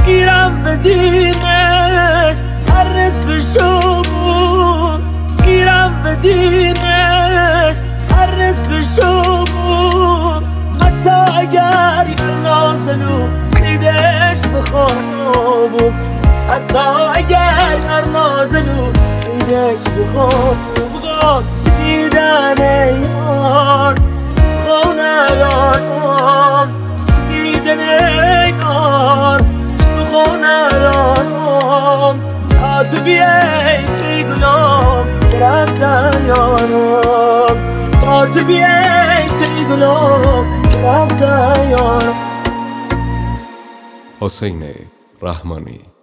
میرم به دینش هر نصف شبون، میرم به دینش هر نصف شبون، حتی اگر یه نازنو دیدش بخوابون، حتی اگر هر نازنو دیدش بخوابون. سیدن یار خانه دارم، سیدن یار خانه دارم، تا تو بیایی توی گلام برفزن یارم، تا تو بیایی توی گلام برفزن یارم. حسین رحمانی